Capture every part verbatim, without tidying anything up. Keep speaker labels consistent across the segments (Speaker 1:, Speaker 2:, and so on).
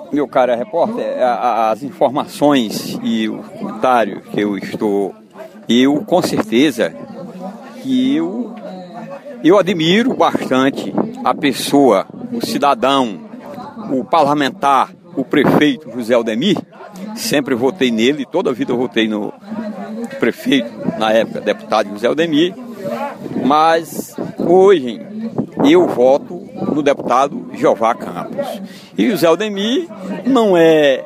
Speaker 1: meu caro repórter, as informações e o comentário que eu estou, eu com certeza que eu, eu admiro bastante a pessoa, o cidadão, o parlamentar, o prefeito José Aldemir. Sempre votei nele, toda a vida eu votei no prefeito, na época, deputado José Aldemir, mas hoje eu voto no deputado Jeová Campos. E José Aldemir não é,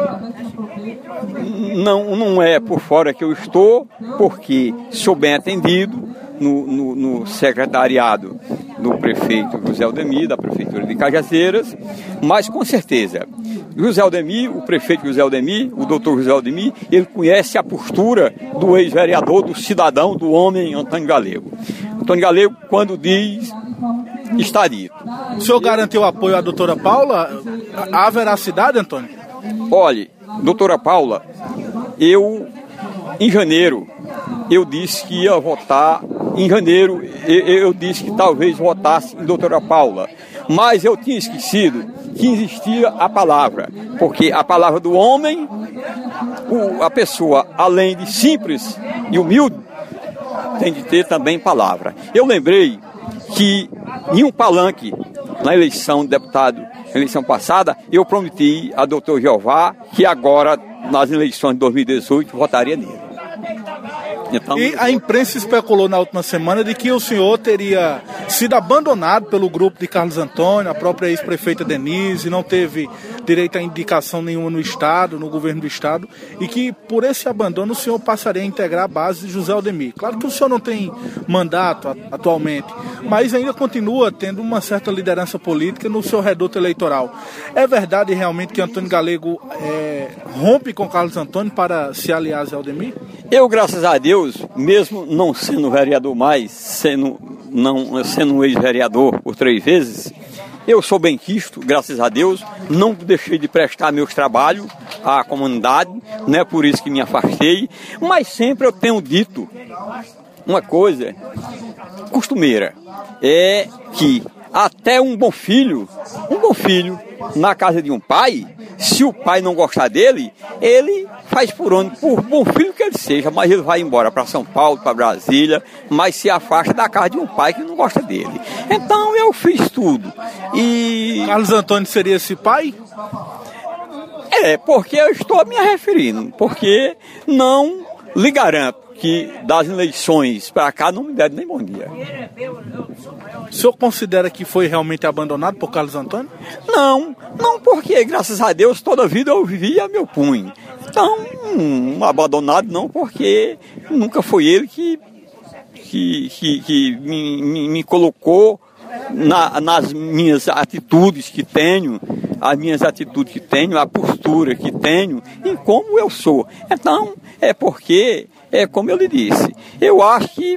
Speaker 1: não, não é por fora que eu estou, porque sou bem atendido no, no, no secretariado do prefeito José Aldemir, da prefeitura de Cajazeiras, mas com certeza, José Aldemir, o prefeito José Aldemir, o doutor José Aldemir, ele conhece a postura do ex-vereador, do cidadão, do homem Antônio Galego. Antônio Galego, quando diz, está dito.
Speaker 2: O senhor garantiu apoio à doutora Paula? Há veracidade, Antônio?
Speaker 1: Olhe, doutora Paula, eu, em janeiro, eu disse que ia votar, em janeiro, eu, eu disse que talvez votasse em doutora Paula, mas eu tinha esquecido que existia a palavra, porque a palavra do homem, o, a pessoa, além de simples e humilde, tem de ter também palavra. Eu lembrei que em um palanque, na eleição de deputado, na eleição passada, eu prometi a doutor Jeová que agora, nas eleições de dois mil e dezoito, votaria nele. Então,
Speaker 2: e a imprensa especulou na última semana de que o senhor teria sido abandonado pelo grupo de Carlos Antônio, a própria ex-prefeita Denise, não teve direito a indicação nenhuma no Estado, no governo do Estado, e que por esse abandono o senhor passaria a integrar a base de José Aldemir. Claro que o senhor não tem mandato atualmente, mas ainda continua tendo uma certa liderança política no seu reduto eleitoral. É verdade realmente que Antônio Galego é, rompe com Carlos Antônio para se aliar a José Aldemir?
Speaker 1: Eu, graças a Deus, mesmo não sendo vereador mais, sendo, não, sendo um ex-vereador por três vezes, eu sou benquisto, graças a Deus, não deixei de prestar meus trabalhos à comunidade, não é por isso que me afastei, mas sempre eu tenho dito uma coisa costumeira, é que até um bom filho, um bom filho na casa de um pai, se o pai não gostar dele, ele faz por onde, por bom filho que ele seja, mas ele vai embora para São Paulo, para Brasília, mas se afasta da casa de um pai que não gosta dele. Então eu fiz tudo. E
Speaker 2: Carlos Antônio seria esse pai?
Speaker 1: É, porque eu estou me referindo, porque não lhe garanto que das eleições para cá não me deram nem bom dia.
Speaker 2: O senhor considera que foi realmente abandonado por Carlos Antônio?
Speaker 1: Não, não porque, graças a Deus, toda a vida eu vivia meu punho. Então, um abandonado não, porque nunca foi ele que, que, que, que me, me, me colocou na, nas minhas atitudes que tenho, as minhas atitudes que tenho, a postura que tenho, em como eu sou. Então, é porque, é como eu lhe disse, eu acho que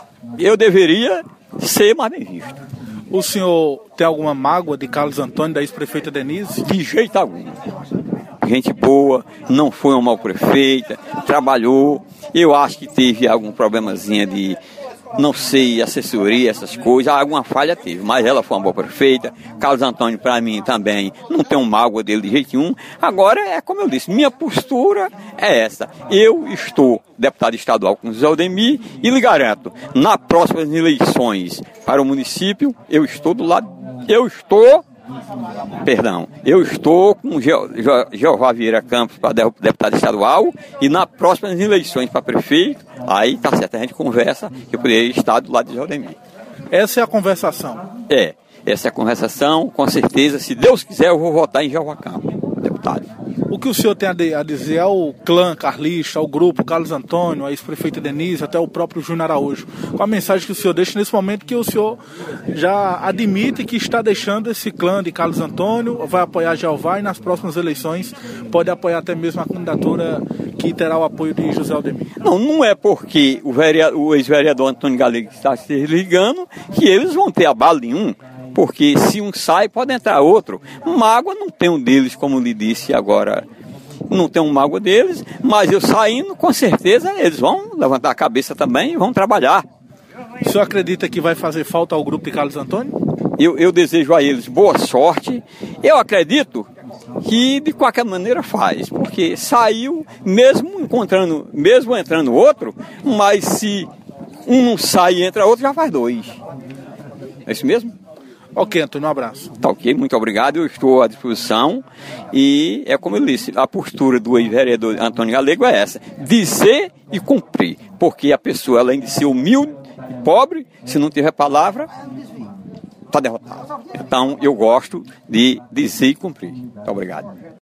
Speaker 1: eu deveria ser mais bem visto.
Speaker 2: O senhor tem alguma mágoa de Carlos Antônio, da ex-prefeita Denise?
Speaker 1: De jeito algum. Gente boa, não foi uma mal prefeita, trabalhou. Eu acho que teve algum problemazinho de, não sei, assessoria, essas coisas, alguma falha teve, mas ela foi uma boa prefeita. Carlos Antônio, para mim, também, não tem um mágoa dele de jeito nenhum. Agora, é como eu disse, minha postura é essa. Eu estou deputado estadual com José Aldemir e lhe garanto, nas próximas eleições para o município, eu estou do lado, eu estou... Perdão, eu estou com Je Je Jeová Vieira Campos para deputado estadual e nas próximas eleições para prefeito, aí tá certo, a gente conversa que eu poderia estar do lado de Aldemir.
Speaker 2: Essa é a conversação?
Speaker 1: É, essa é a conversação, com certeza, se Deus quiser eu vou votar em Jeová Campos, deputado.
Speaker 2: O que o senhor tem a dizer ao clã carlista, ao grupo Carlos Antônio, a ex-prefeita Denise, até o próprio Júnior Araújo? Qual a mensagem que o senhor deixa nesse momento que o senhor já admite que está deixando esse clã de Carlos Antônio, vai apoiar Jeová e nas próximas eleições pode apoiar até mesmo a candidatura que terá o apoio de José Aldemir?
Speaker 1: Não, não é porque o, o ex-vereador Antônio Galego está se ligando que eles vão ter abalo nenhum. Porque se um sai, pode entrar outro. Mágoa não tem um deles, como lhe disse agora, não tem um mágoa deles, mas eu saindo, com certeza, eles vão levantar a cabeça também e vão trabalhar.
Speaker 2: O senhor acredita que vai fazer falta ao grupo de Carlos Antônio?
Speaker 1: Eu, eu desejo a eles boa sorte. Eu acredito que de qualquer maneira faz, porque saiu, mesmo encontrando, mesmo entrando outro, mas se um não sai e entra outro, já faz dois. É isso mesmo?
Speaker 2: Ok, Antônio, um abraço.
Speaker 1: Tá ok, muito obrigado, eu estou à disposição e é como eu disse, a postura do ex-vereador Antônio Galego é essa, dizer e cumprir, porque a pessoa, além de ser humilde e pobre, se não tiver palavra, está derrotada. Então eu gosto de dizer e cumprir. Muito obrigado.